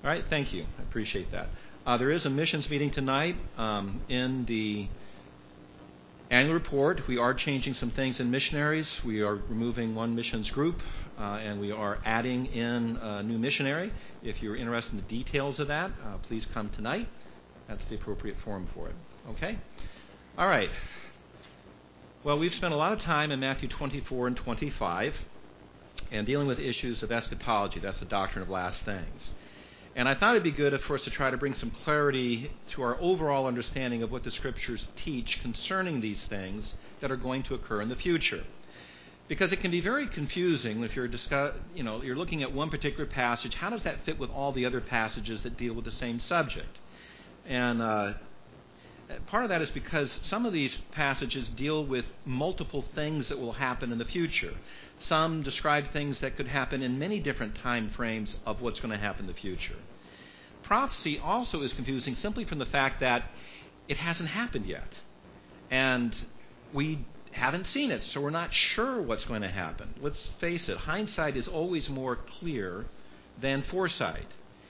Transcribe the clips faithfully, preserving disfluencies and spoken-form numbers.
All right, thank you. I appreciate that. Uh, there is a missions meeting tonight um, in the annual report. We are changing some things in missionaries. We are removing one missions group, uh, and we are adding in a new missionary. If you're interested in the details of that, uh, please come tonight. That's the appropriate forum for it. Okay? All right. Well, we've spent a lot of time in Matthew twenty-four and twenty-five and dealing with issues of eschatology. That's the doctrine of last things. And I thought it'd be good for us to try to bring some clarity to our overall understanding of what the Scriptures teach concerning these things that are going to occur in the future. Because it can be very confusing if you're discuss, you know, you're looking at one particular passage. How does that fit with all the other passages that deal with the same subject? And uh, part of that is because some of these passages deal with multiple things that will happen in the future. Some describe things that could happen in many different time frames of what's going to happen in the future. Prophecy also is confusing simply from the fact that it hasn't happened yet. And we haven't seen it, so we're not sure what's going to happen. Let's face it, hindsight is always more clear than foresight.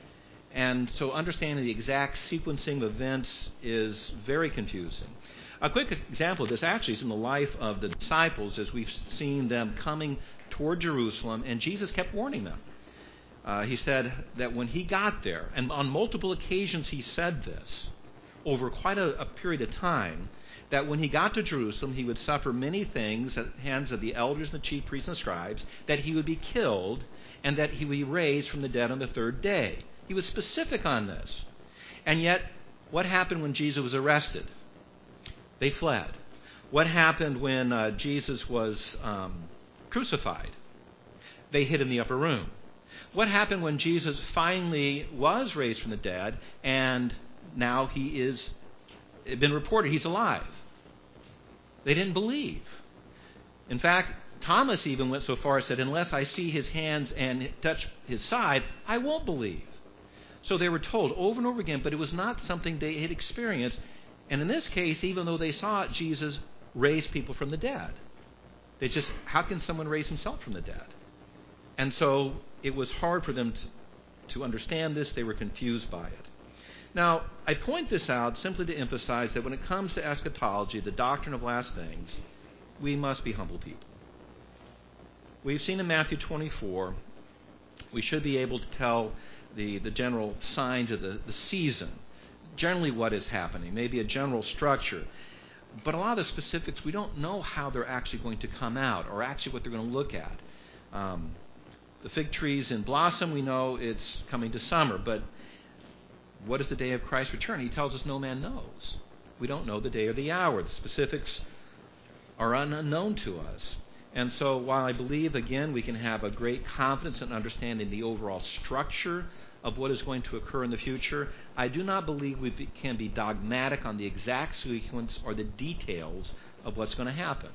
And so understanding the exact sequencing of events is very confusing. A quick example of this actually is in the life of the disciples as we've seen them coming toward Jerusalem, and Jesus kept warning them. Uh, he said that when he got there, and on multiple occasions he said this, over quite a, a period of time, that when he got to Jerusalem he would suffer many things at the hands of the elders and the chief priests and scribes, that he would be killed, and that he would be raised from the dead on the third day. He was specific on this. And yet, what happened when Jesus was arrested? They fled. What happened when uh, Jesus was um, crucified? They hid in the upper room. What happened when Jesus finally was raised from the dead and now he is it's been reported he's alive? They didn't believe. In fact, Thomas even went so far as said, unless I see his hands and touch his side, I won't believe. So they were told over and over again, but it was not something they had experienced. And in this case, even though they saw Jesus raise people from the dead, they just, how can someone raise himself from the dead? And so it was hard for them to, to understand this. They were confused by it. Now, I point this out simply to emphasize that when it comes to eschatology, the doctrine of last things, we must be humble people. We've seen in Matthew twenty-four, we should be able to tell the, the general signs of the, the season, generally what is happening, maybe a general structure. But a lot of the specifics, we don't know how they're actually going to come out or actually what they're going to look at. Um, the fig trees in blossom, we know it's coming to summer, but what is the day of Christ's return? He tells us no man knows. We don't know the day or the hour. The specifics are unknown to us. And so while I believe, again, we can have a great confidence in understanding the overall structure of what is going to occur in the future, I do not believe we be, can be dogmatic on the exact sequence or the details of what's going to happen.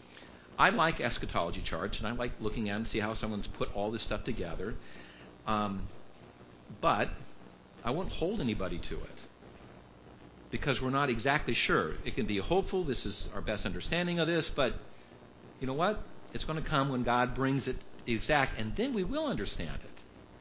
I like eschatology charts, and I like looking at and see how someone's put all this stuff together. Um, but I won't hold anybody to it because we're not exactly sure. It can be hopeful, this is our best understanding of this, but you know what? It's going to come when God brings it exact, and then we will understand it.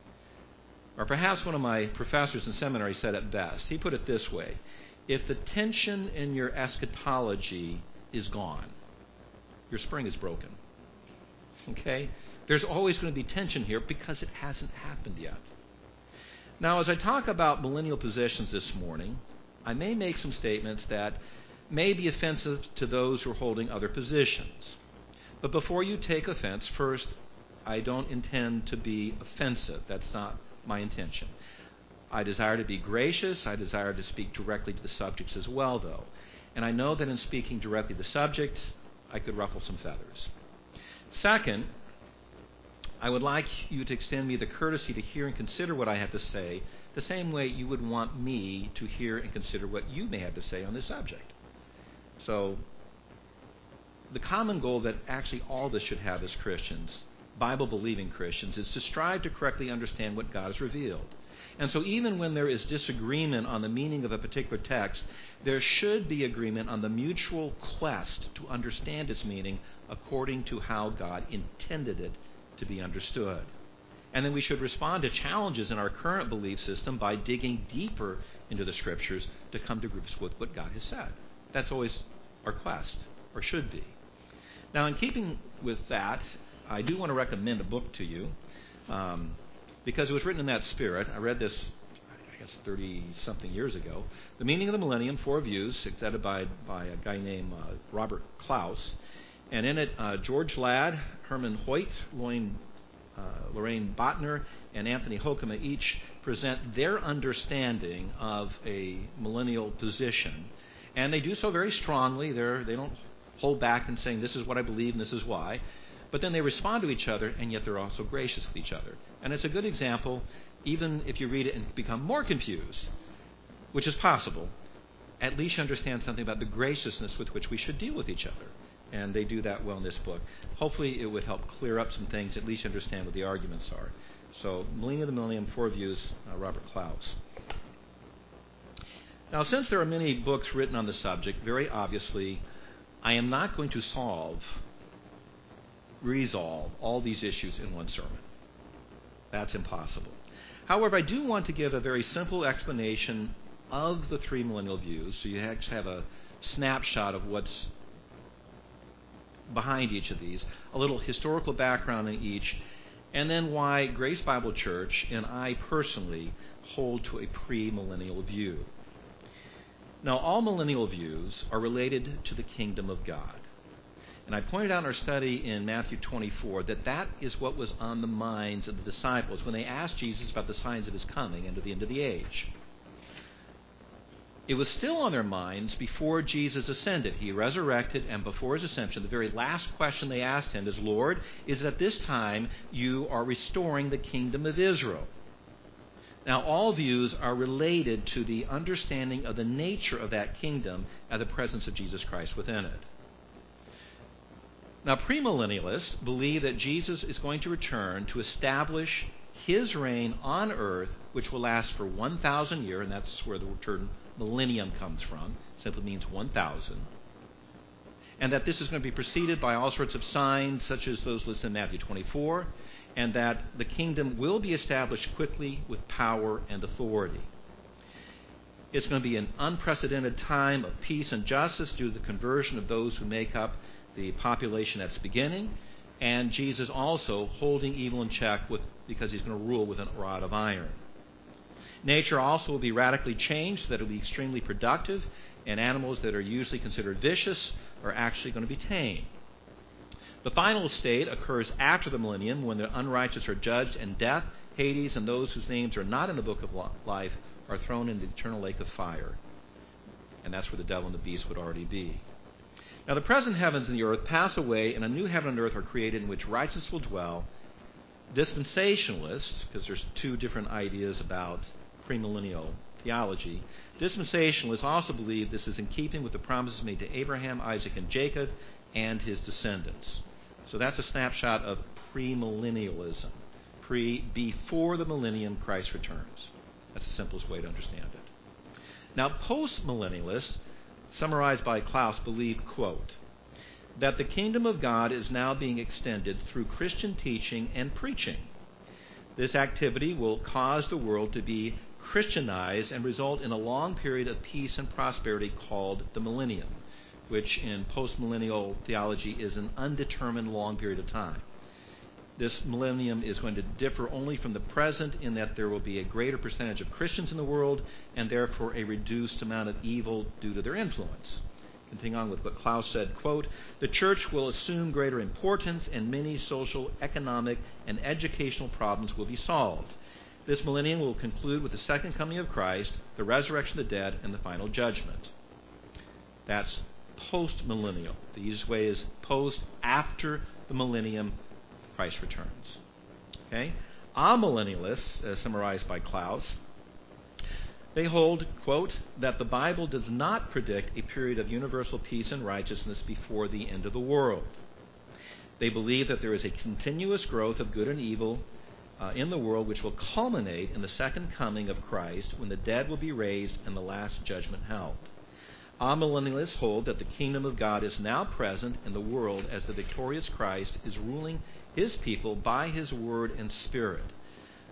Or perhaps one of my professors in seminary said it best. He put it this way: if the tension in your eschatology is gone, your spring is broken. Okay? There's always going to be tension here because it hasn't happened yet. Now, as I talk about millennial positions this morning, I may make some statements that may be offensive to those who are holding other positions. But before you take offense, first, I don't intend to be offensive. That's not my intention. I desire to be gracious. I desire to speak directly to the subjects as well, though. And I know that in speaking directly to the subjects, I could ruffle some feathers. Second, I would like you to extend me the courtesy to hear and consider what I have to say the same way you would want me to hear and consider what you may have to say on this subject. So, the common goal that actually all of us should have as Christians, Bible-believing Christians, is to strive to correctly understand what God has revealed. And so even when there is disagreement on the meaning of a particular text, there should be agreement on the mutual quest to understand its meaning according to how God intended it to be understood. And then we should respond to challenges in our current belief system by digging deeper into the Scriptures to come to grips with what God has said. That's always our quest, or should be. Now, in keeping with that, I do want to recommend a book to you um, because it was written in that spirit. I read this, I guess, thirty-something years ago. The Meaning of the Millennium, Four Views, edited by, by a guy named uh, Robert Klaus. And in it, uh, George Ladd, Herman Hoyt, Lorraine, uh, Lorraine Botner, and Anthony Hoekema each present their understanding of a millennial position. And they do so very strongly. They're, they don't hold back in saying, this is what I believe and this is why. But then they respond to each other, and yet they're also gracious with each other. And it's a good example, even if you read it and become more confused, which is possible, at least you understand something about the graciousness with which we should deal with each other. And they do that well in this book. Hopefully it would help clear up some things, at least understand what the arguments are. So, Meaning of the Millennium, Four Views, uh, Robert Klaus. Now, since there are many books written on the subject, very obviously, I am not going to solve, resolve all these issues in one sermon. That's impossible. However, I do want to give a very simple explanation of the three millennial views, so you actually have a snapshot of what's behind each of these, a little historical background in each, and then why Grace Bible Church and I personally hold to a premillennial view. Now, all millennial views are related to the kingdom of God. And I pointed out in our study in Matthew twenty-four that that is what was on the minds of the disciples when they asked Jesus about the signs of his coming and of the end of the age. It was still on their minds before Jesus ascended. He resurrected, and before his ascension, the very last question they asked him is, Lord, is it at this time you are restoring the kingdom of Israel? Now, all views are related to the understanding of the nature of that kingdom and the presence of Jesus Christ within it. Now, premillennialists believe that Jesus is going to return to establish his reign on earth, which will last for one thousand years, and that's where the term millennium comes from. It simply means one thousand. And that this is going to be preceded by all sorts of signs, such as those listed in Matthew twenty-four, and that the kingdom will be established quickly with power and authority. It's going to be an unprecedented time of peace and justice due to the conversion of those who make up the population that's beginning, and Jesus also holding evil in check with, because he's going to rule with a rod of iron. Nature also will be radically changed, so that it will be extremely productive, and animals that are usually considered vicious are actually going to be tamed. The final state occurs after the millennium, when the unrighteous are judged, and death, Hades, and those whose names are not in the book of life are thrown into the eternal lake of fire. And that's where the devil and the beast would already be. Now, the present heavens and the earth pass away, and a new heaven and earth are created in which righteousness will dwell. Dispensationalists, because there's two different ideas about premillennial theology, dispensationalists also believe this is in keeping with the promises made to Abraham, Isaac, and Jacob, and his descendants. So that's a snapshot of premillennialism. Pre, before the millennium, Christ returns. That's the simplest way to understand it. Now, postmillennialists, summarized by Klaus, believe, quote, that the kingdom of God is now being extended through Christian teaching and preaching. This activity will cause the world to be Christianized and result in a long period of peace and prosperity called the millennium, which in postmillennial theology is an undetermined long period of time. This millennium is going to differ only from the present in that there will be a greater percentage of Christians in the world and therefore a reduced amount of evil due to their influence. Continuing on with what Klaus said, quote, the church will assume greater importance and many social, economic, and educational problems will be solved. This millennium will conclude with the second coming of Christ, the resurrection of the dead, and the final judgment. That's post-millennial. The easiest way is post, after the millennium, Christ returns. Okay? Amillennialists, as summarized by Klaus, they hold, quote, that the Bible does not predict a period of universal peace and righteousness before the end of the world. They believe that there is a continuous growth of good and evil uh, in the world, which will culminate in the second coming of Christ, when the dead will be raised and the last judgment held. Amillennialists hold that the kingdom of God is now present in the world as the victorious Christ is ruling his people by his word and spirit.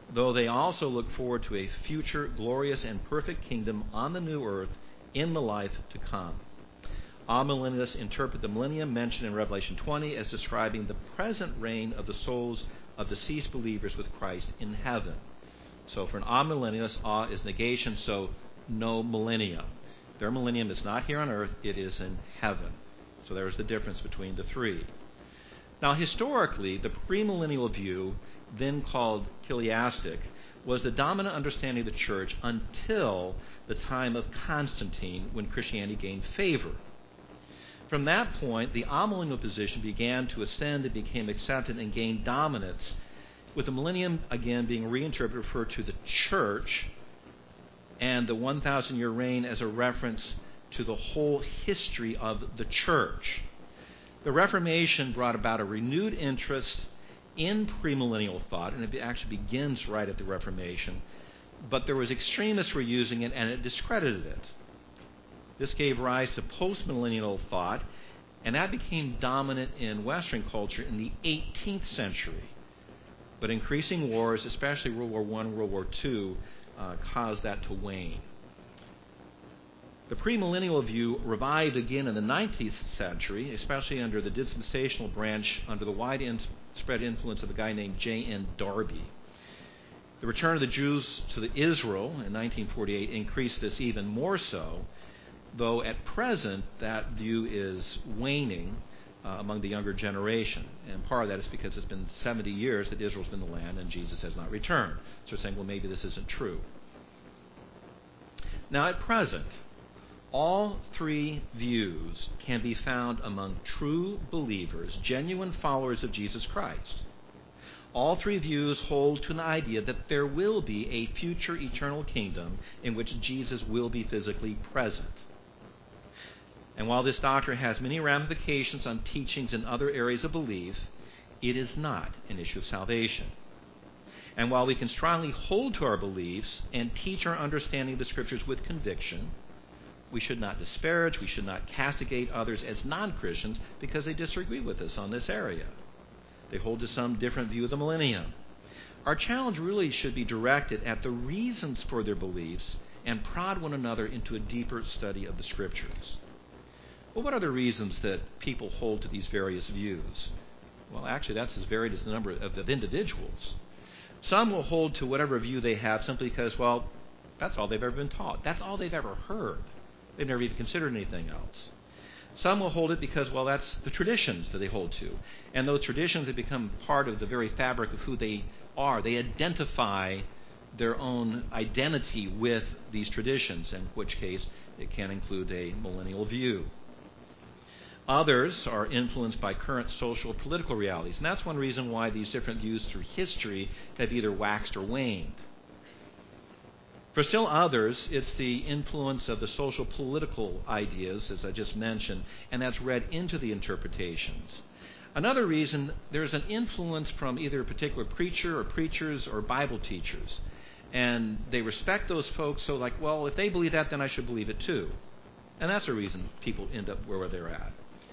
though they also look forward to a future glorious and perfect kingdom on the new earth in the life to come. Amillennialists interpret the millennium mentioned in Revelation twenty as describing the present reign of the souls of deceased believers with Christ in heaven. So for an amillennialist, awe is negation, so no millennium. Their millennium is not here on earth, it is in heaven. So there's the difference between the three. Now, historically, the premillennial view, then called chiliastic, was the dominant understanding of the church until the time of Constantine, when Christianity gained favor. From that point, the amillennial position began to ascend and became accepted and gained dominance, with the millennium again being reinterpreted to refer to the church, and the one thousand year reign as a reference to the whole history of the church. The Reformation brought about a renewed interest in premillennial thought, and it actually begins right at the Reformation, but there was extremists who were using it, and it discredited it. This gave rise to postmillennial thought, and that became dominant in Western culture in the eighteenth century. But increasing wars, especially World War One, World War Two, uh, caused that to wane. The premillennial view revived again in the nineteenth century, especially under the dispensational branch, under the widespread influence of a guy named J N Darby. The return of the Jews to the Israel in nineteen forty-eight increased this even more so, though at present that view is waning uh, among the younger generation. And part of that is because it's been seventy years that Israel's been the land and Jesus has not returned. So they're saying, well, maybe this isn't true. Now, at present, all three views can be found among true believers, genuine followers of Jesus Christ. All three views hold to an idea that there will be a future eternal kingdom in which Jesus will be physically present. And while this doctrine has many ramifications on teachings in other areas of belief, it is not an issue of salvation. And while we can strongly hold to our beliefs and teach our understanding of the Scriptures with conviction, we should not disparage, we should not castigate others as non-Christians because they disagree with us on this area. They hold to some different view of the millennium. Our challenge really should be directed at the reasons for their beliefs and prod one another into a deeper study of the Scriptures. Well, what are the reasons that people hold to these various views? Well, actually, that's as varied as the number of, of individuals. Some will hold to whatever view they have simply because, well, that's all they've ever been taught. That's all they've ever heard. They've never even considered anything else. Some will hold it because, well, that's the traditions that they hold to. And those traditions have become part of the very fabric of who they are. They identify their own identity with these traditions, in which case it can include a millennial view. Others are influenced by current social political realities. And that's one reason why these different views through history have either waxed or waned. For still others, it's the influence of the social political ideas, as I just mentioned, and that's read into the interpretations. Another reason, there's an influence from either a particular preacher or preachers or Bible teachers. And they respect those folks, so like, well, if they believe that, then I should believe it too. And that's a reason people end up where they're at.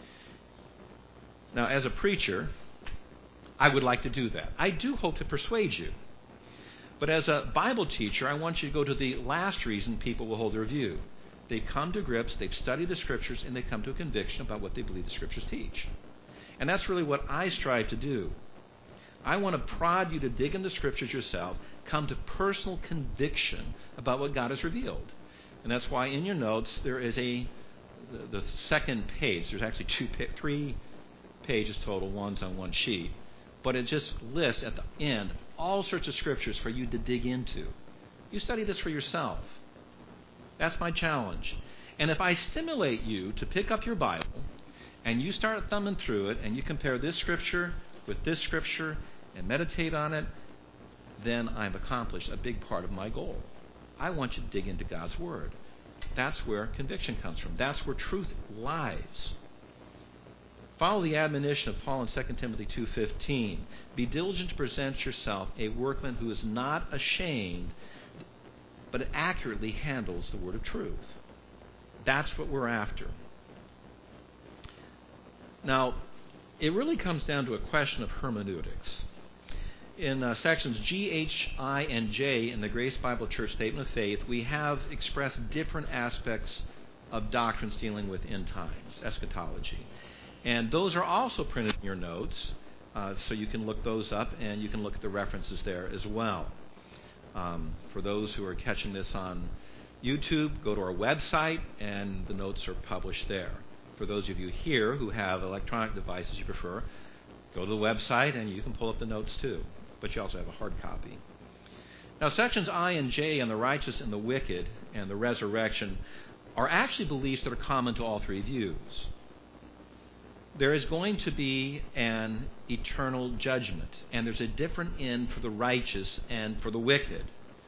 Now, as a preacher, I would like to do that. I do hope to persuade you. But as a Bible teacher, I want you to go to the last reason people will hold their view. They come to grips, they've studied the Scriptures, and they come to a conviction about what they believe the Scriptures teach. And that's really what I strive to do. I want to prod you to dig into the Scriptures yourself, come to personal conviction about what God has revealed. And that's why in your notes there is a the, the second page. There's actually two, three pages total. One's on one sheet. But it just lists at the end all sorts of Scriptures for you to dig into. You study this for yourself. That's my challenge. And if I stimulate you to pick up your Bible and you start thumbing through it and you compare this Scripture with this Scripture and meditate on it, then I've accomplished a big part of my goal. I want you to dig into God's Word. That's where conviction comes from. That's where truth lies. Follow the admonition of Paul in Second Timothy two fifteen. Be diligent to present yourself a workman who is not ashamed, but accurately handles the word of truth. That's what we're after. Now, it really comes down to a question of hermeneutics. In uh, sections G, H, I, and J in the Grace Bible Church Statement of Faith, we have expressed different aspects of doctrines dealing with end times, eschatology. And those are also printed in your notes, uh, so you can look those up, and you can look at the references there as well. Um, for those who are catching this on YouTube, go to our website, and the notes are published there. For those of you here who have electronic devices you prefer, go to the website, and you can pull up the notes too. But you also have a hard copy. Now, sections I and J on the righteous and the wicked and the resurrection are actually beliefs that are common to all three views. There is going to be an eternal judgment, and there's a different end for the righteous and for the wicked.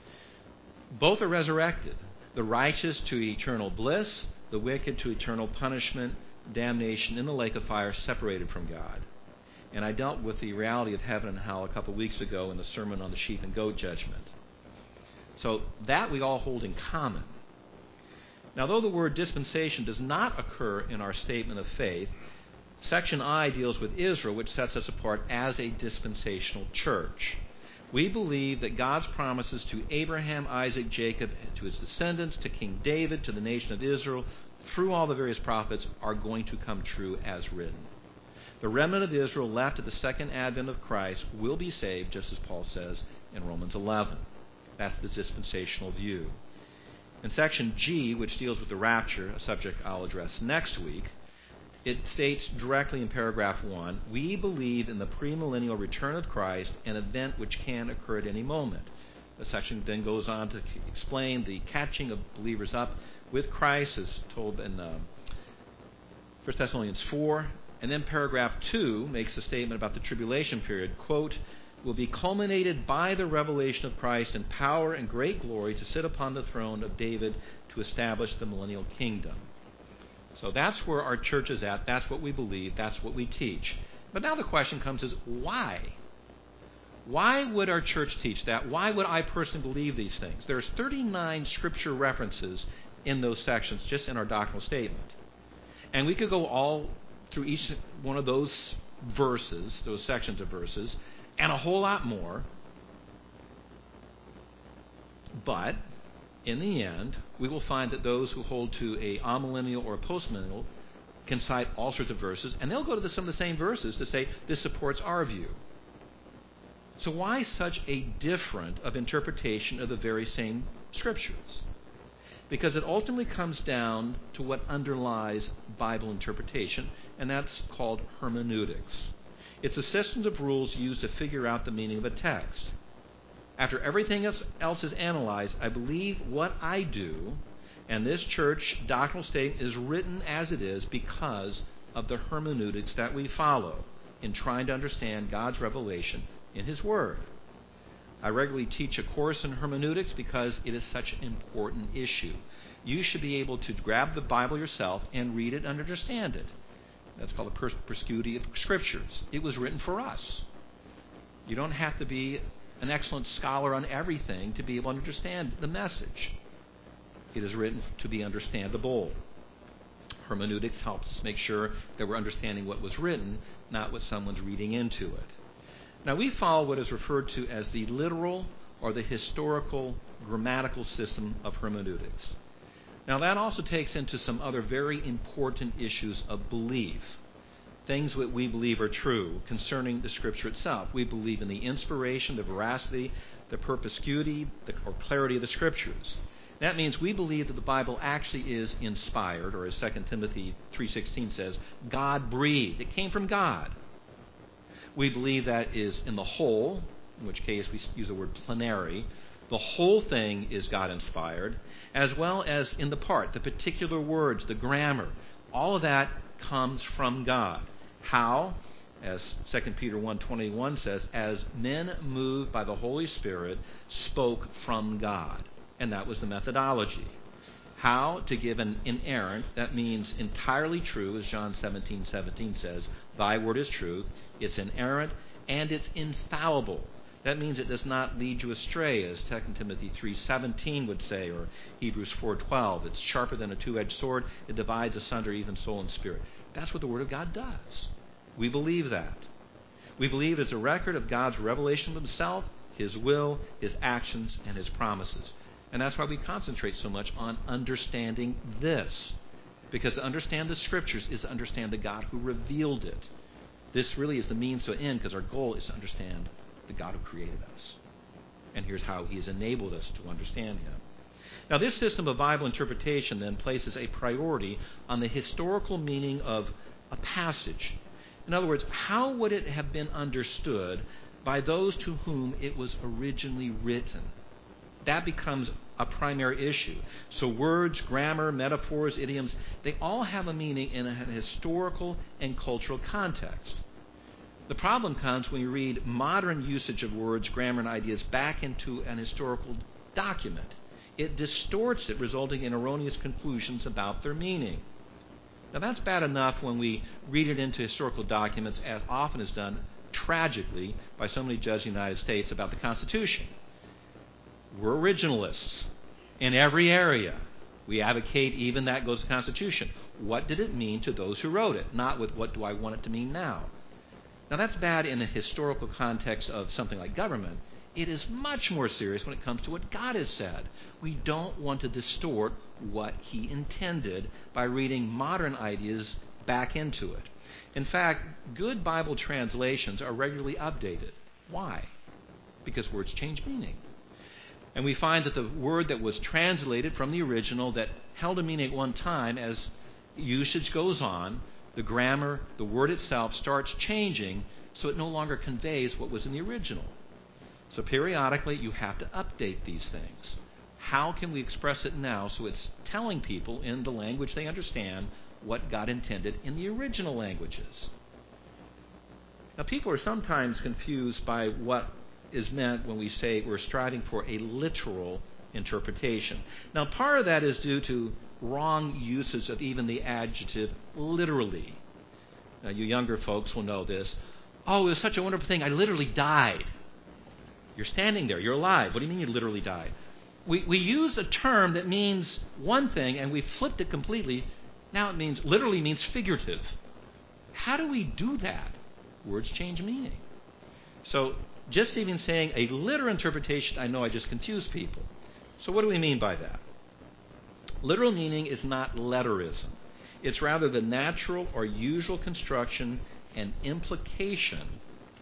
Both are resurrected. The righteous to eternal bliss, the wicked to eternal punishment, damnation in the lake of fire, separated from God. And I dealt with the reality of heaven and hell a couple of weeks ago in the sermon on the sheep and goat judgment. So that we all hold in common. Now, though the word dispensation does not occur in our statement of faith, section I deals with Israel, which sets us apart as a dispensational church. We believe that God's promises to Abraham, Isaac, Jacob, to his descendants, to King David, to the nation of Israel, through all the various prophets, are going to come true as written. The remnant of Israel left at the second advent of Christ will be saved, just as Paul says in Romans eleven. That's the dispensational view. In section G, which deals with the rapture, a subject I'll address next week, it states directly in paragraph one, we believe in the premillennial return of Christ, an event which can occur at any moment. The section then goes on to explain the catching of believers up with Christ, as told in uh, First Thessalonians four. And then paragraph two makes a statement about the tribulation period, quote, will be culminated by the revelation of Christ in power and great glory to sit upon the throne of David to establish the millennial kingdom. So that's where our church is at. That's what we believe. That's what we teach. But now the question comes is, why? Why would our church teach that? Why would I personally believe these things? There's thirty-nine scripture references in those sections, just in our doctrinal statement. And we could go all through each one of those verses, those sections of verses, and a whole lot more. But in the end, we will find that those who hold to a amillennial or a postmillennial can cite all sorts of verses, and they'll go to the, some of the same verses to say this supports our view. So why such a different of interpretation of the very same scriptures? Because it ultimately comes down to what underlies Bible interpretation, and that's called hermeneutics. It's a system of rules used to figure out the meaning of a text. After everything else, else is analyzed, I believe what I do, and this church doctrinal statement is written as it is because of the hermeneutics that we follow in trying to understand God's revelation in His Word. I regularly teach a course in hermeneutics because it is such an important issue. You should be able to grab the Bible yourself and read it and understand it. That's called the perspicuity of Scriptures. It was written for us. You don't have to be an excellent scholar on everything to be able to understand the message. It is written to be understandable. Hermeneutics helps us make sure that we're understanding what was written, not what someone's reading into it. Now, we follow what is referred to as the literal or the historical grammatical system of hermeneutics. Now, that also takes into some other very important issues of belief, things that we believe are true concerning the Scripture itself. We believe in the inspiration, the veracity, the perspicuity, the or clarity of the Scriptures. That means we believe that the Bible actually is inspired, or as Second Timothy three sixteen says, God-breathed. It came from God. We believe that is in the whole, in which case we use the word plenary. The whole thing is God-inspired, as well as in the part, the particular words, the grammar. All of that comes from God. How? As Second Peter one twenty-one says, as men moved by the Holy Spirit spoke from God. And that was the methodology. How? To give an inerrant, that means entirely true, as John seventeen seventeen says, thy word is truth. It's inerrant and it's infallible. That means it does not lead you astray, as Second Timothy three seventeen would say, or Hebrews four twelve. It's sharper than a two-edged sword. It divides asunder even soul and spirit. That's what the Word of God does. We believe that. We believe it's a record of God's revelation of himself, his will, his actions, and his promises. And that's why we concentrate so much on understanding this. Because to understand the Scriptures is to understand the God who revealed it. This really is the means to an end, because our goal is to understand the God who created us. And here's how he has enabled us to understand him. Now, this system of Bible interpretation then places a priority on the historical meaning of a passage. In other words, how would it have been understood by those to whom it was originally written? That becomes a primary issue. So words, grammar, metaphors, idioms, they all have a meaning in a historical and cultural context. The problem comes when you read modern usage of words, grammar, and ideas back into an historical document. It distorts it, resulting in erroneous conclusions about their meaning. Now, that's bad enough when we read it into historical documents, as often is done, tragically, by so many judges in the United States about the Constitution. We're originalists in every area. We advocate even that goes to the Constitution. What did it mean to those who wrote it? Not with what do I want it to mean now. Now, that's bad in a historical context of something like government. It is much more serious when it comes to what God has said. We don't want to distort what he intended by reading modern ideas back into it. In fact, good Bible translations are regularly updated. Why? Because words change meaning. And we find that the word that was translated from the original that held a meaning at one time, as usage goes on, the grammar, the word itself starts changing so it no longer conveys what was in the original. So periodically you have to update these things. How can we express it now so it's telling people in the language they understand what God intended in the original languages? Now, people are sometimes confused by what is meant when we say we're striving for a literal interpretation. Now, part of that is due to wrong usage of even the adjective literally. Now, you younger folks will know this. Oh, it was such a wonderful thing. I literally died. You're standing there. You're alive. What do you mean you literally died? We we use a term that means one thing, and we flipped it completely. Now it means, literally means figurative. How do we do that? Words change meaning. So just even saying a literal interpretation, I know I just confused people. So what do we mean by that? Literal meaning is not letterism. It's rather the natural or usual construction and implication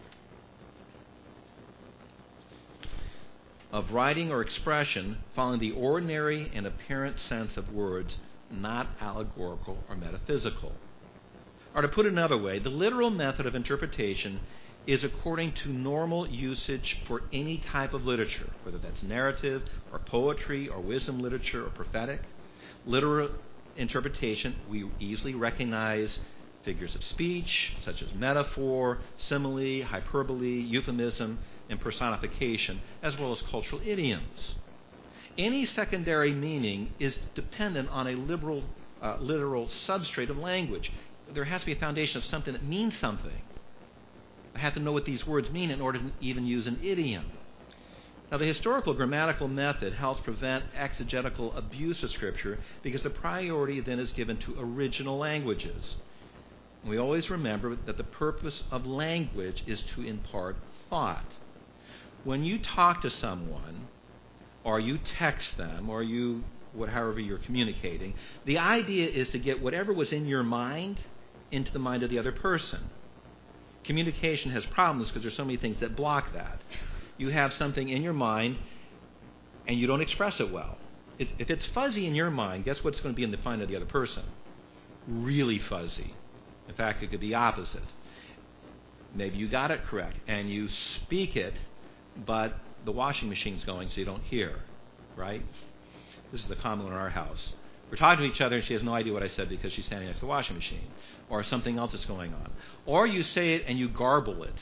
of writing or expression following the ordinary and apparent sense of words, not allegorical or metaphysical. Or to put it another way, the literal method of interpretation is according to normal usage for any type of literature, whether that's narrative or poetry or wisdom literature or prophetic. Literal interpretation, we easily recognize figures of speech, such as metaphor, simile, hyperbole, euphemism, and personification, as well as cultural idioms. Any secondary meaning is dependent on a liberal, uh, literal substrate of language. There has to be a foundation of something that means something. I have to know what these words mean in order to even use an idiom. Now, the historical grammatical method helps prevent exegetical abuse of Scripture because the priority then is given to original languages. We always remember that the purpose of language is to impart thought. When you talk to someone, or you text them, or you, however you're communicating, the idea is to get whatever was in your mind into the mind of the other person. Communication has problems because there's so many things that block that. You have something in your mind, and you don't express it well. It's, if it's fuzzy in your mind, guess what's going to be in the mind of the other person? Really fuzzy. In fact, it could be opposite. Maybe you got it correct, and you speak it, but the washing machine's going so you don't hear, right? This is the common one in our house. We're talking to each other and she has no idea what I said because she's standing next to the washing machine, or something else is going on. Or you say it and you garble it.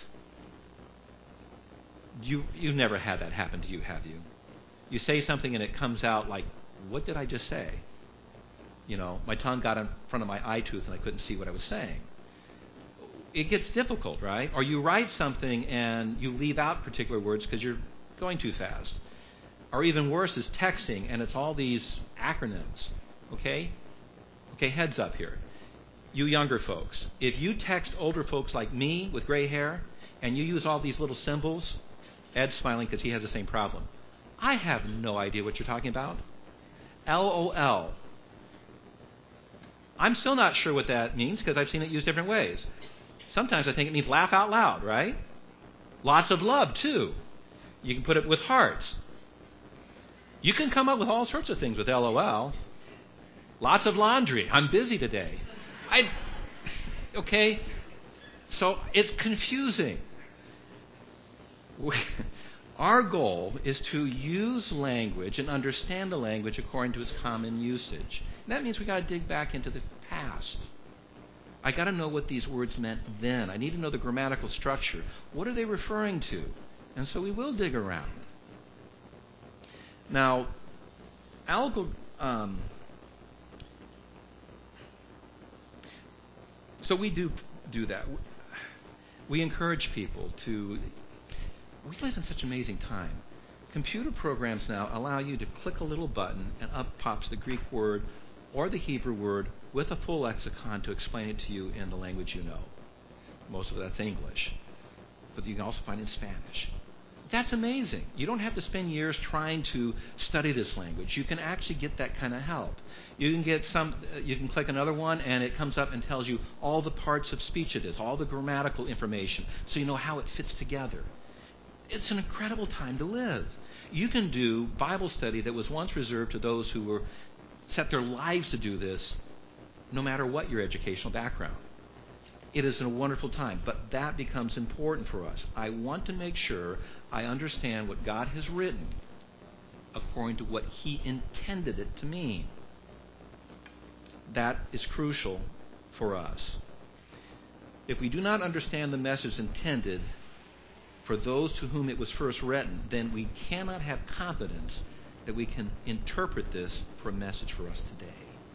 You, you've never had that happen to you, have you? You say something and it comes out like, what did I just say? You know, my tongue got in front of my eye tooth and I couldn't see what I was saying. It gets difficult, right? Or you write something and you leave out particular words because you're going too fast. Or even worse is texting, and it's all these acronyms, okay? Okay, heads up here. You younger folks, if you text older folks like me with gray hair, and you use all these little symbols, Ed's smiling because he has the same problem. I have no idea what you're talking about. L O L. I'm still not sure what that means because I've seen it used different ways. Sometimes I think it means laugh out loud, right? Lots of love, too. You can put it with hearts. You can come up with all sorts of things with L O L. Lots of laundry. I'm busy today. I, okay, so it's confusing. We, our goal is to use language and understand the language according to its common usage. And that means we've got to dig back into the past. I got to know what these words meant then. I need to know the grammatical structure. What are they referring to? And so we will dig around. Now, algor- um, so we do do that. We encourage people to. We live in such an amazing time. Computer programs now allow you to click a little button and up pops the Greek word or the Hebrew word with a full lexicon to explain it to you in the language you know. Most of that's English. But you can also find it in Spanish. That's amazing. You don't have to spend years trying to study this language. You can actually get that kind of help. You can get some. You can click another one, and it comes up and tells you all the parts of speech it is, all the grammatical information, so you know how it fits together. It's an incredible time to live. You can do Bible study that was once reserved to those who were set their lives to do this, no matter what your educational background. It is a wonderful time, but that becomes important for us. I want to make sure I understand what God has written according to what He intended it to mean. That is crucial for us. If we do not understand the message intended for those to whom it was first written, then we cannot have confidence that we can interpret this for a message for us today.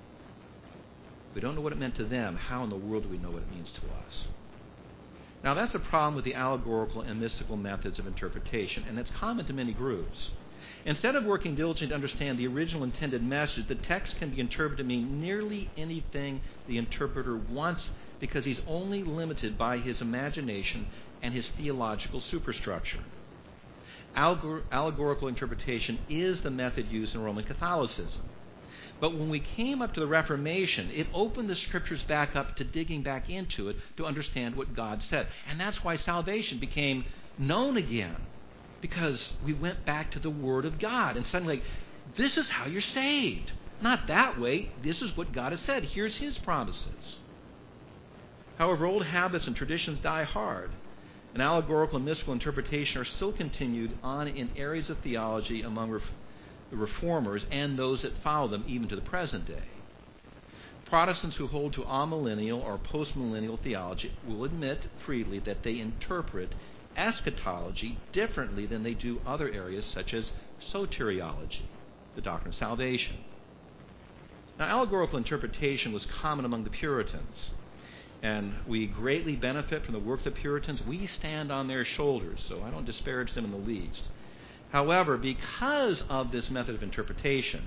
If we don't know what it meant to them, how in the world do we know what it means to us? Now, that's a problem with the allegorical and mystical methods of interpretation, and it's common to many groups. Instead of working diligently to understand the original intended message, the text can be interpreted to mean nearly anything the interpreter wants because he's only limited by his imagination and his theological superstructure. Allegor- allegorical interpretation is the method used in Roman Catholicism. But when we came up to the Reformation, it opened the Scriptures back up to digging back into it to understand what God said. And that's why salvation became known again, because we went back to the Word of God. And suddenly, this is how you're saved. Not that way. This is what God has said. Here's His promises. However, old habits and traditions die hard. And allegorical and mystical interpretation are still continued on in areas of theology among ref- the reformers and those that follow them even to the present day. Protestants who hold to amillennial or postmillennial theology will admit freely that they interpret eschatology differently than they do other areas such as soteriology, the doctrine of salvation. Now, allegorical interpretation was common among the Puritans, and we greatly benefit from the work of the Puritans. We stand on their shoulders, so I don't disparage them in the least. However, because of this method of interpretation,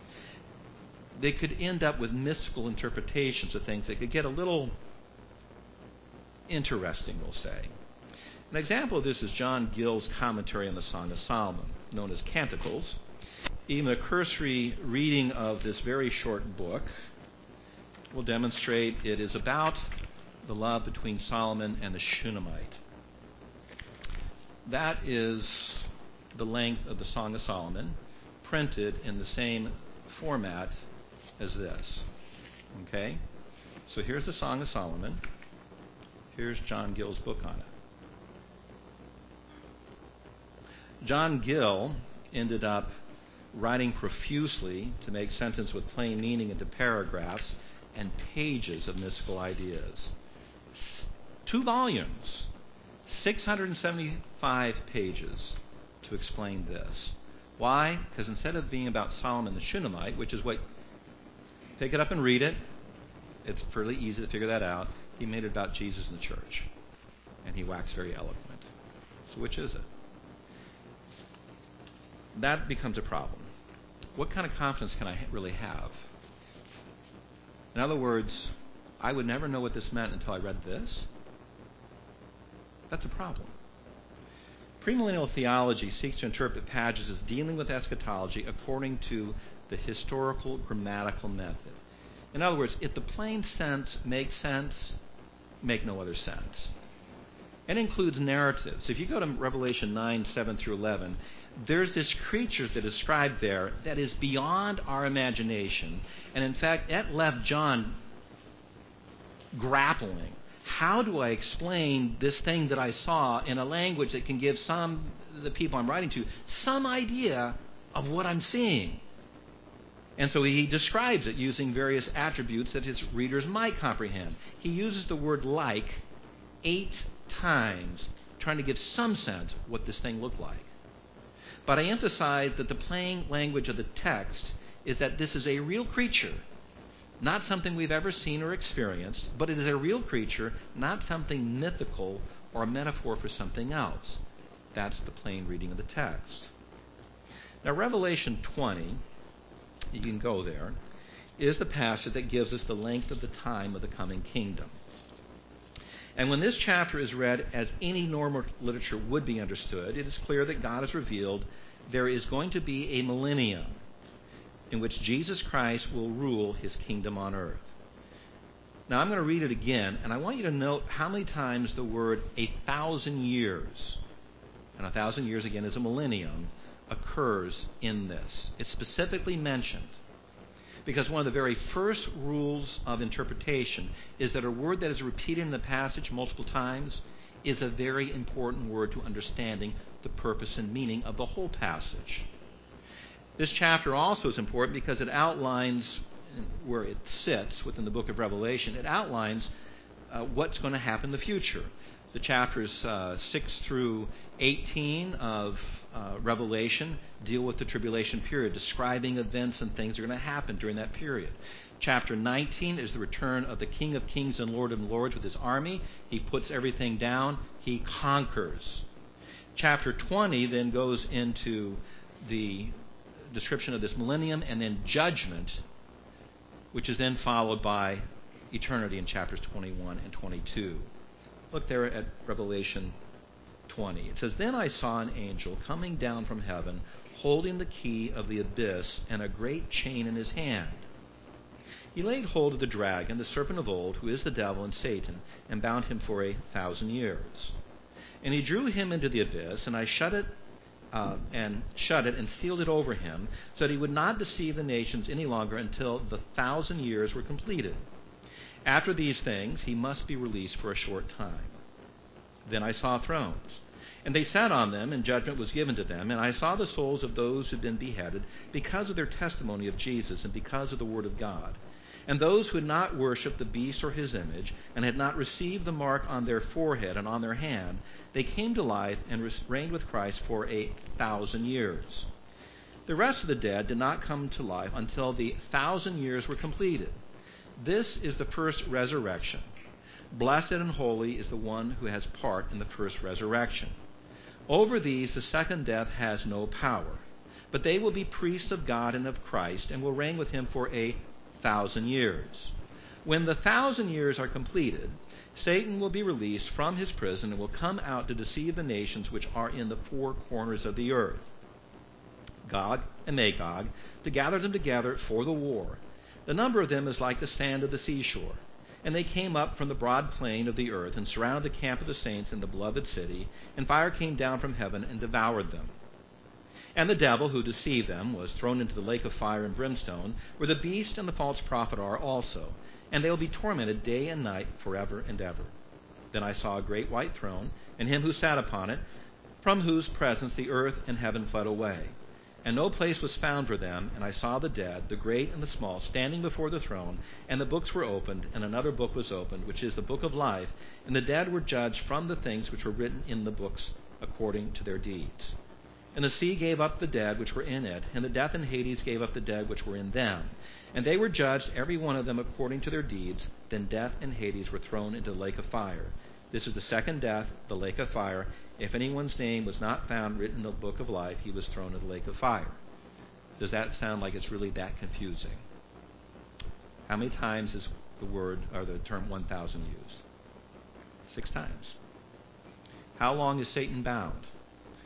they could end up with mystical interpretations of things that could get a little interesting, we'll say. An example of this is John Gill's commentary on the Song of Solomon, known as Canticles. Even a cursory reading of this very short book will demonstrate it is about the love between Solomon and the Shunammite. That is the length of the Song of Solomon, printed in the same format as this. Okay? So here's the Song of Solomon. Here's John Gill's book on it. John Gill ended up writing profusely to make sentence with plain meaning into paragraphs and pages of mystical ideas. Two volumes, six hundred seventy-five pages to explain this. Why? Because instead of being about Solomon the Shunammite, which is what, pick it up and read it, it's fairly easy to figure that out, he made it about Jesus and the church. And he waxed very eloquent. So which is it? That becomes a problem. What kind of confidence can I really have? In other words, I would never know what this meant until I read this. That's a problem. Premillennial theology seeks to interpret passages dealing with eschatology according to the historical grammatical method. In other words, if the plain sense makes sense, make no other sense. It includes narratives. If you go to Revelation nine, seven through eleven, there's this creature that is described there that is beyond our imagination. And in fact, it left John grappling. How do I explain this thing that I saw in a language that can give some, the people I'm writing to, some idea of what I'm seeing? And so he describes it using various attributes that his readers might comprehend. He uses the word like eight times, trying to give some sense of what this thing looked like. But I emphasize that the plain language of the text is that this is a real creature, not something we've ever seen or experienced, but it is a real creature, not something mythical or a metaphor for something else. That's the plain reading of the text. Now, Revelation twenty, you can go there, is the passage that gives us the length of the time of the coming kingdom. And when this chapter is read as any normal literature would be understood, it is clear that God has revealed there is going to be a millennium in which Jesus Christ will rule his kingdom on earth. Now, I'm going to read it again, and I want you to note how many times the word a thousand years, and a thousand years again is a millennium, occurs in this. It's specifically mentioned. Because one of the very first rules of interpretation is that a word that is repeated in the passage multiple times is a very important word to understanding the purpose and meaning of the whole passage. This chapter also is important because it outlines where it sits within the book of Revelation. It outlines uh, what's going to happen in the future. The chapters uh, six through eighteen of uh, Revelation deal with the tribulation period, describing events and things that are going to happen during that period. Chapter nineteen is the return of the King of Kings and Lord of Lords with his army. He puts everything down. He conquers. Chapter twenty then goes into the description of this millennium and then judgment, which is then followed by eternity in chapters twenty-one and twenty-two. Look there at Revelation twenty. It says, "Then I saw an angel coming down from heaven, holding the key of the abyss and a great chain in his hand. He laid hold of the dragon, the serpent of old, who is the devil and Satan, and bound him for a thousand years. And he drew him into the abyss, and I shut it uh, and shut it and sealed it over him, so that he would not deceive the nations any longer until the thousand years were completed. After these things, he must be released for a short time. Then I saw thrones, and they sat on them, and judgment was given to them. And I saw the souls of those who had been beheaded because of their testimony of Jesus and because of the word of God. And those who had not worshipped the beast or his image, and had not received the mark on their forehead and on their hand, they came to life and reigned with Christ for a thousand years. The rest of the dead did not come to life until the thousand years were completed. This is the first resurrection. Blessed and holy is the one who has part in the first resurrection. Over these the second death has no power, but they will be priests of God and of Christ, and will reign with him for a thousand years. When the thousand years are completed, Satan will be released from his prison and will come out to deceive the nations which are in the four corners of the earth, Gog and Magog, to gather them together for the war. The number of them is like the sand of the seashore. And they came up from the broad plain of the earth and surrounded the camp of the saints in the beloved city, and fire came down from heaven and devoured them. And the devil who deceived them was thrown into the lake of fire and brimstone, where the beast and the false prophet are also, and they will be tormented day and night forever and ever. Then I saw a great white throne, and him who sat upon it, from whose presence the earth and heaven fled away. And no place was found for them, and I saw the dead, the great and the small, standing before the throne, and the books were opened, and another book was opened, which is the book of life, and the dead were judged from the things which were written in the books according to their deeds. And the sea gave up the dead which were in it, and the death and Hades gave up the dead which were in them. And they were judged, every one of them according to their deeds. Then death and Hades were thrown into the lake of fire. This is the second death, the lake of fire. If anyone's name was not found written in the book of life, he was thrown into the lake of fire." Does that sound like it's really that confusing? How many times is the word or the term one thousand used? Six times. How long is Satan bound?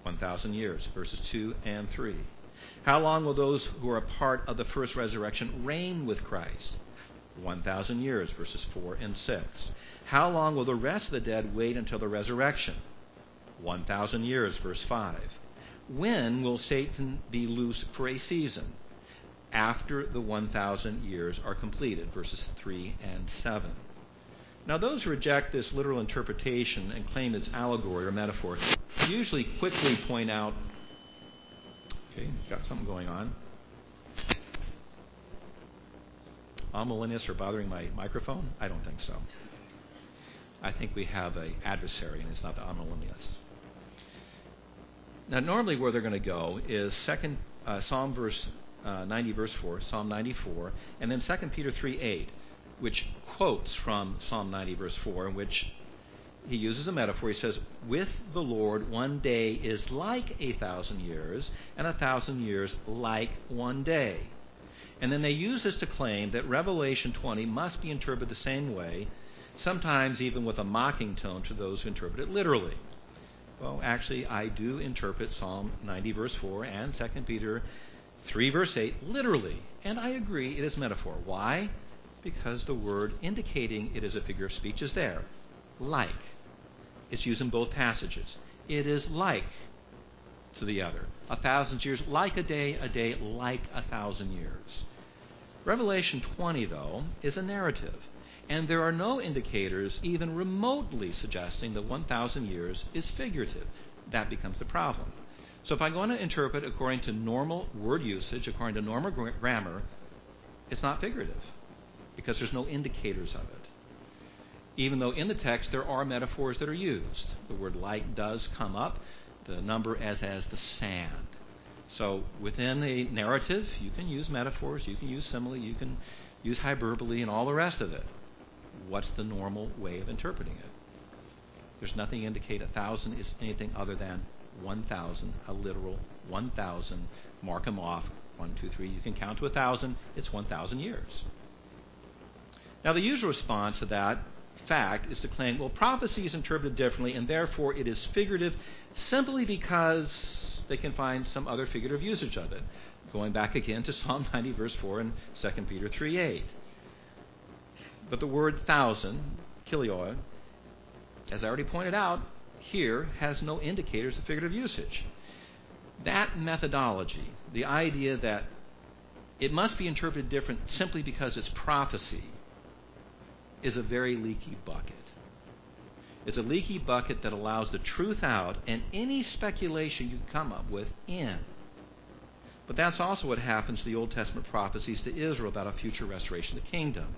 one thousand years, verses two and three. How long will those who are a part of the first resurrection reign with Christ? one thousand years, verses four and six. How long will the rest of the dead wait until the resurrection? one thousand years, verse five. When will Satan be loose for a season? After the one thousand years are completed, verses three and seven. Now, those who reject this literal interpretation and claim it's allegory or metaphor usually quickly point out, okay, got something going on. Amillennialists are bothering my microphone? I don't think so. I think we have an adversary, and it's not the amillennialists. Now, normally where they're going to go is second uh, Psalm verse uh, ninety, verse four, Psalm ninety-four, and then Second Peter three eight, which quotes from Psalm ninety, verse four, in which he uses a metaphor. He says, "With the Lord, one day is like a thousand years, and a thousand years like one day." And then they use this to claim that Revelation twenty must be interpreted the same way, sometimes even with a mocking tone to those who interpret it literally. Well, actually, I do interpret Psalm ninety, verse four, and Second Peter three, verse eight literally, and I agree it is metaphor. Why? Because the word indicating it is a figure of speech is there. Like. It's used in both passages. It is like to the other. A thousand years like a day, a day like a thousand years. Revelation twenty, though, is a narrative, and there are no indicators even remotely suggesting that one thousand years is figurative. That becomes the problem. So if I'm going to interpret according to normal word usage, according to normal gra- grammar, it's not figurative, because there's no indicators of it. Even though in the text there are metaphors that are used. The word like does come up, the number as as the sand. So within a narrative, you can use metaphors, you can use simile, you can use hyperbole and all the rest of it. What's the normal way of interpreting it? There's nothing to indicate a thousand is anything other than one thousand, a literal one thousand. Mark them off, one, two, three. You can count to a thousand, it's one thousand years. Now the usual response to that fact is to claim, well, prophecy is interpreted differently, and therefore it is figurative simply because they can find some other figurative usage of it. Going back again to Psalm ninety, verse four, and Second Peter three eight. But the word thousand, kilioi, as I already pointed out, here has no indicators of figurative usage. That methodology, the idea that it must be interpreted different simply because it's prophecy, is a very leaky bucket. It's a leaky bucket that allows the truth out and any speculation you come up with in. But that's also what happens to the Old Testament prophecies to Israel about a future restoration of the kingdom.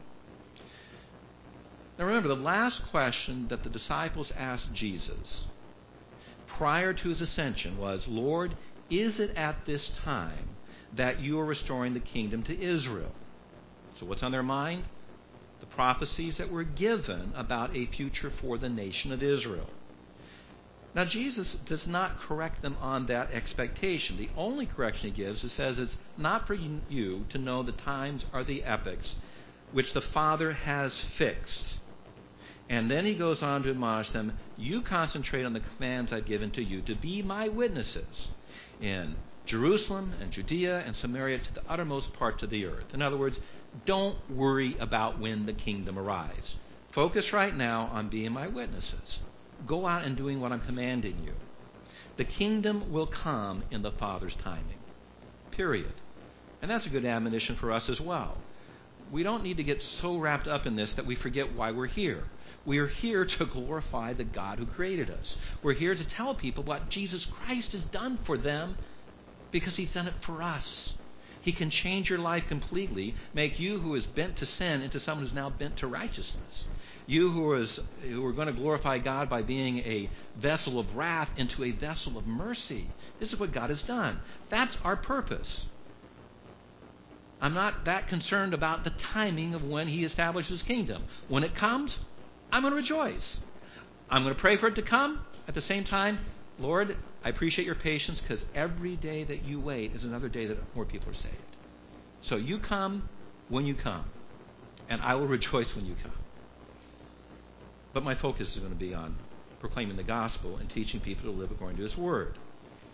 Now remember, the last question that the disciples asked Jesus prior to his ascension was, "Lord, is it at this time that you are restoring the kingdom to Israel?" So what's on their mind? The prophecies that were given about a future for the nation of Israel. Now, Jesus does not correct them on that expectation. The only correction he gives is says it's not for you to know the times or the epochs which the Father has fixed. And then he goes on to admonish them, you concentrate on the commands I've given to you to be my witnesses in Jerusalem and Judea and Samaria to the uttermost parts of the earth. In other words, don't worry about when the kingdom arrives. Focus right now on being my witnesses. Go out and doing what I'm commanding you. The kingdom will come in the Father's timing. Period. And that's a good admonition for us as well. We don't need to get so wrapped up in this that we forget why we're here. We are here to glorify the God who created us. We're here to tell people what Jesus Christ has done for them because he's done it for us. He can change your life completely, make you who is bent to sin into someone who's now bent to righteousness. You who, is, who are going to glorify God by being a vessel of wrath into a vessel of mercy. This is what God has done. That's our purpose. I'm not that concerned about the timing of when he establishes his kingdom. When it comes, I'm going to rejoice. I'm going to pray for it to come. At the same time, Lord, I appreciate your patience because every day that you wait is another day that more people are saved. So you come when you come, and I will rejoice when you come. But my focus is going to be on proclaiming the gospel and teaching people to live according to his word.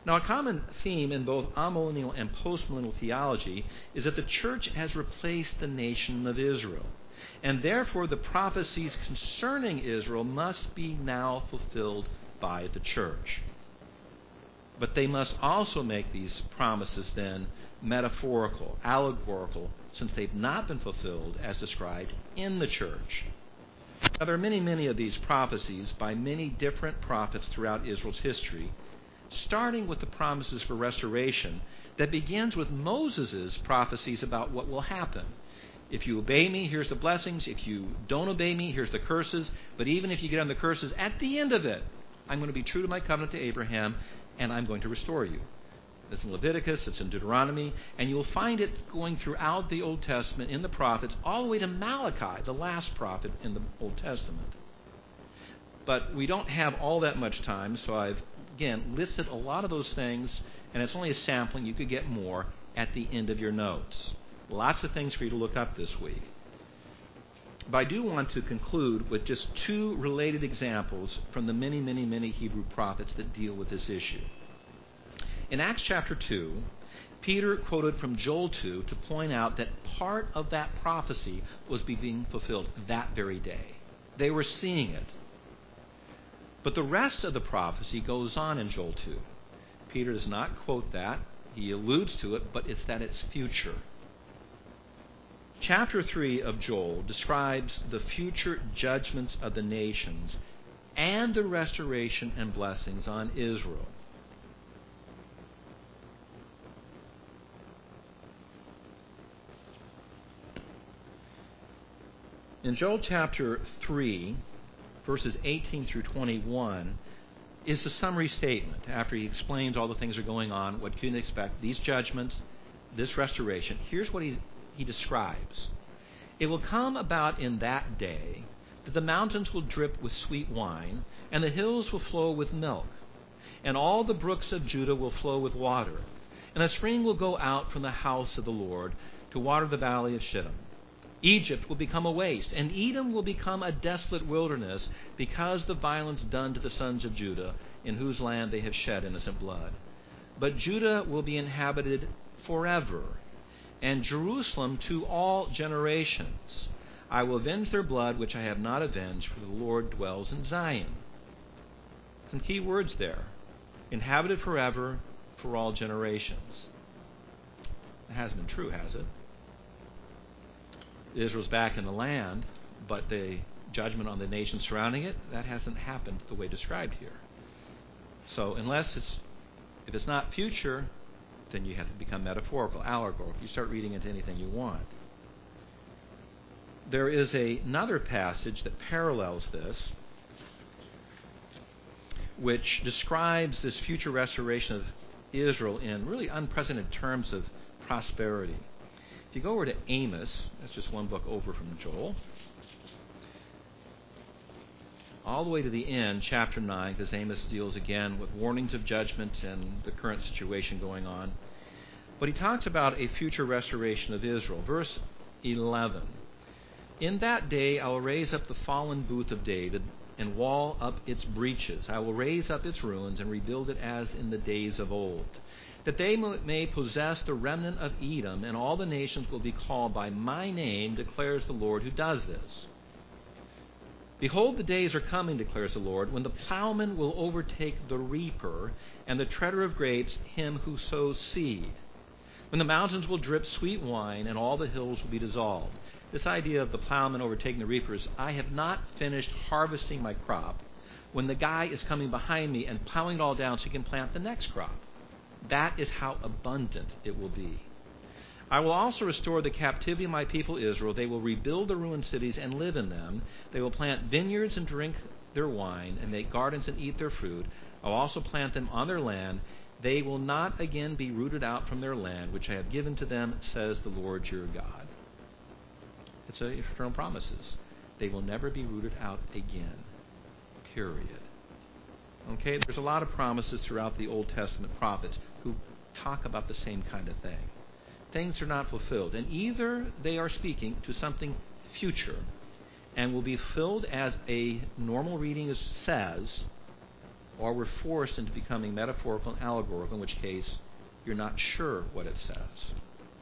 Now, a common theme in both amillennial and postmillennial theology is that the church has replaced the nation of Israel, and therefore the prophecies concerning Israel must be now fulfilled by the church. But they must also make these promises then metaphorical, allegorical, since they've not been fulfilled as described in the church. Now, there are many, many of these prophecies by many different prophets throughout Israel's history, starting with the promises for restoration that begins with Moses' prophecies about what will happen. If you obey me, here's the blessings. If you don't obey me, here's the curses. But even if you get on the curses, at the end of it, I'm going to be true to my covenant to Abraham, and I'm going to restore you. It's in Leviticus, it's in Deuteronomy, and you'll find it going throughout the Old Testament in the prophets, all the way to Malachi, the last prophet in the Old Testament. But we don't have all that much time, so I've, again, listed a lot of those things, and it's only a sampling. You could get more at the end of your notes. Lots of things for you to look up this week. But I do want to conclude with just two related examples from the many, many, many Hebrew prophets that deal with this issue. In Acts chapter two, Peter quoted from Joel two to point out that part of that prophecy was being fulfilled that very day. They were seeing it. But the rest of the prophecy goes on in Joel two. Peter does not quote that. He alludes to it, but it's that it's future. Chapter three of Joel describes the future judgments of the nations and the restoration and blessings on Israel. In Joel chapter three, verses eighteen through twenty-one, is the summary statement after he explains all the things that are going on, what you can expect, these judgments, this restoration. Here's what he, he describes. It will come about in that day that the mountains will drip with sweet wine, and the hills will flow with milk, and all the brooks of Judah will flow with water, and a spring will go out from the house of the Lord to water the valley of Shittim. Egypt will become a waste, and Edom will become a desolate wilderness because of the violence done to the sons of Judah, in whose land they have shed innocent blood. But Judah will be inhabited forever, and Jerusalem to all generations. I will avenge their blood, which I have not avenged, for the Lord dwells in Zion. Some key words there. Inhabited forever, for all generations. It hasn't been true, has it? Israel's back in the land, but the judgment on the nations surrounding it, that hasn't happened the way described here. So unless it's, if it's not future, then you have to become metaphorical, allegorical. You start reading into anything you want. There is a, another passage that parallels this, which describes this future restoration of Israel in really unprecedented terms of prosperity. If you go over to Amos, that's just one book over from Joel, all the way to the end, chapter nine, because Amos deals again with warnings of judgment and the current situation going on. But he talks about a future restoration of Israel. Verse eleven. In that day I will raise up the fallen booth of David and wall up its breaches. I will raise up its ruins and rebuild it as in the days of old, that they may possess the remnant of Edom, and all the nations will be called by my name, declares the Lord who does this. Behold, the days are coming, declares the Lord, when the plowman will overtake the reaper, and the treader of grapes him who sows seed. When the mountains will drip sweet wine, and all the hills will be dissolved. This idea of the plowman overtaking the reaper is, I have not finished harvesting my crop when the guy is coming behind me and plowing it all down so he can plant the next crop. That is how abundant it will be. I will also restore the captivity of my people Israel. They will rebuild the ruined cities and live in them. They will plant vineyards and drink their wine, and make gardens and eat their fruit. I will also plant them on their land. They will not again be rooted out from their land, which I have given to them, says the Lord your God. It's a eternal promises. They will never be rooted out again. Period. Okay, there's a lot of promises throughout the Old Testament prophets who talk about the same kind of thing. Things are not fulfilled, and either they are speaking to something future and will be filled as a normal reading says, or we're forced into becoming metaphorical and allegorical, in which case you're not sure what it says.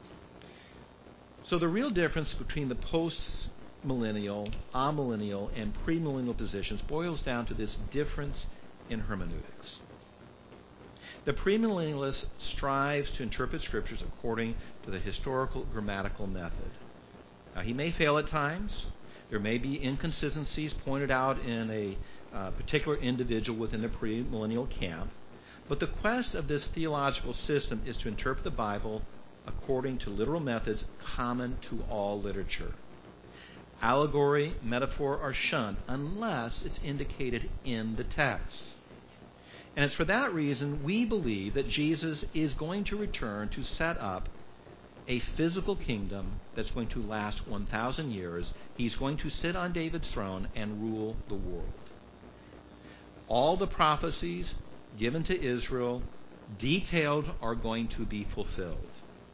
So the real difference between the post-millennial, amillennial, and premillennial positions boils down to this difference in hermeneutics. The premillennialist strives to interpret scriptures according to the historical grammatical method. Now, he may fail at times. There may be inconsistencies pointed out in a uh, particular individual within the premillennial camp. But the quest of this theological system is to interpret the Bible according to literal methods common to all literature. Allegory, metaphor are shunned unless it's indicated in the text. And it's for that reason we believe that Jesus is going to return to set up a physical kingdom that's going to last one thousand years. He's going to sit on David's throne and rule the world. All the prophecies given to Israel, detailed, are going to be fulfilled,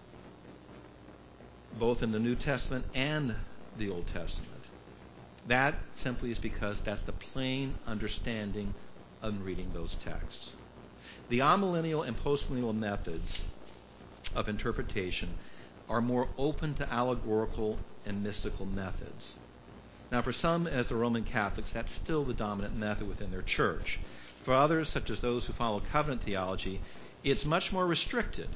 both in the New Testament and the Old Testament. That simply is because that's the plain understanding of reading those texts. The amillennial and postmillennial methods of interpretation are more open to allegorical and mystical methods. Now, for some, as the Roman Catholics, that's still the dominant method within their church. For others, such as those who follow covenant theology, it's much more restricted.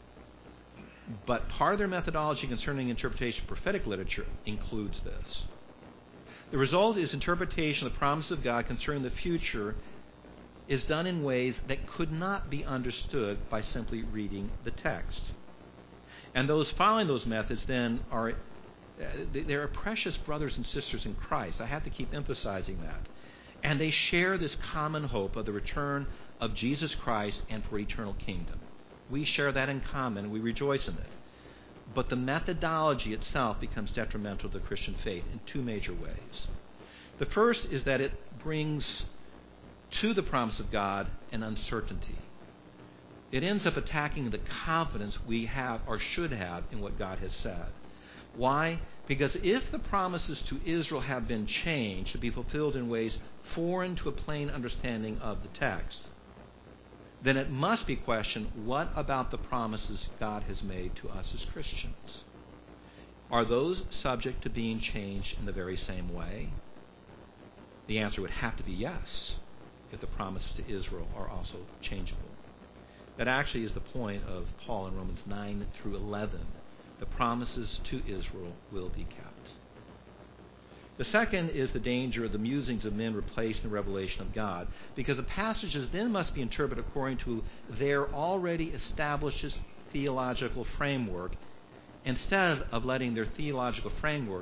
But part of their methodology concerning interpretation of prophetic literature includes this. The result is interpretation of the promise of God concerning the future is done in ways that could not be understood by simply reading the text. And those following those methods then are they're precious brothers and sisters in Christ. I have to keep emphasizing that. And they share this common hope of the return of Jesus Christ and for eternal kingdom. We share that in common and we rejoice in it. But the methodology itself becomes detrimental to the Christian faith in two major ways. The first is that it brings to the promise of God an uncertainty. It ends up attacking the confidence we have or should have in what God has said. Why? Because if the promises to Israel have been changed to be fulfilled in ways foreign to a plain understanding of the text, then it must be questioned, what about the promises God has made to us as Christians? Are those subject to being changed in the very same way? The answer would have to be yes, if the promises to Israel are also changeable. That actually is the point of Paul in Romans nine through eleven. The promises to Israel will be kept. The second is the danger of the musings of men replaced in the revelation of God, because the passages then must be interpreted according to their already established theological framework, instead of letting their theological framework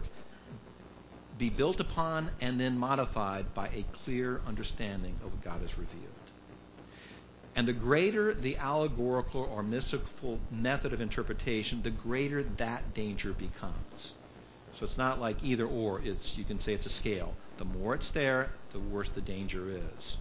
be built upon and then modified by a clear understanding of what God has revealed. And the greater the allegorical or mystical method of interpretation, the greater that danger becomes. So it's not like either or. It's, you can say it's a scale. The more it's there, the worse the danger is.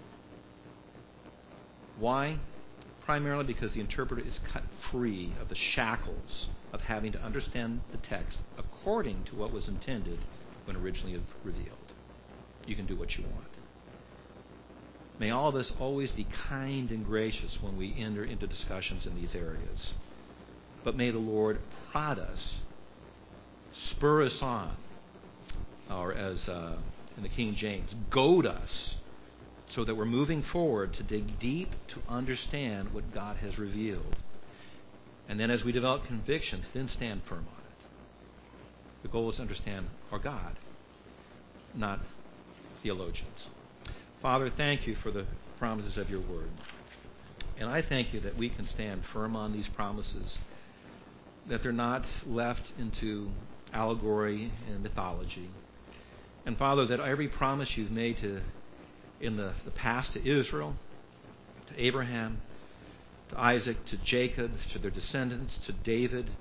Why? Primarily because the interpreter is cut free of the shackles of having to understand the text according to what was intended when originally revealed. You can do what you want. May all of us always be kind and gracious when we enter into discussions in these areas. But may the Lord prod us, spur us on, or as uh, in the King James, goad us, so that we're moving forward to dig deep to understand what God has revealed. And then as we develop convictions, then stand firm on it. The goal is to understand our God, not theologians. Father, thank you for the promises of your word. And I thank you that we can stand firm on these promises, that they're not left into allegory and mythology. And Father, that every promise you've made to in the, the past to Israel, to Abraham, to Isaac, to Jacob, to their descendants, to David,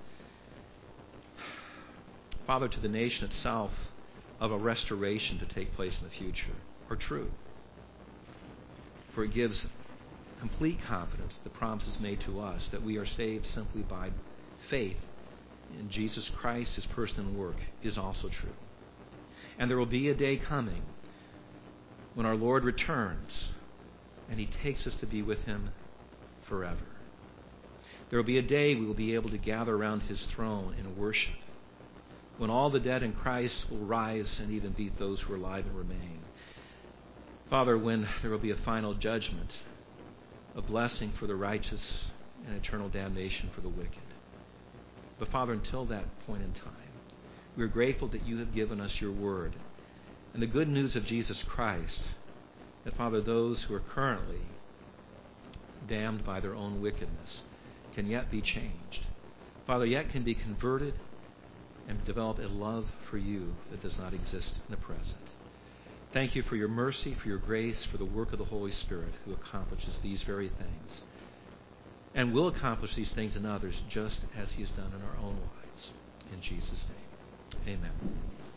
Father, to the nation itself, of a restoration to take place in the future, are true. For it gives complete confidence, the promises made to us, that we are saved simply by faith in Jesus Christ, his person and work, is also true. And there will be a day coming when our Lord returns, and he takes us to be with him forever. There will be a day we will be able to gather around his throne in worship, when all the dead in Christ will rise and even beat those who are alive and remain. Father, when there will be a final judgment, a blessing for the righteous and eternal damnation for the wicked. But Father, until that point in time, we are grateful that you have given us your word and the good news of Jesus Christ, that, Father, those who are currently damned by their own wickedness can yet be changed. Father, yet can be converted and develop a love for you that does not exist in the present. Thank you for your mercy, for your grace, for the work of the Holy Spirit who accomplishes these very things and will accomplish these things in others just as he has done in our own lives. In Jesus' name, amen.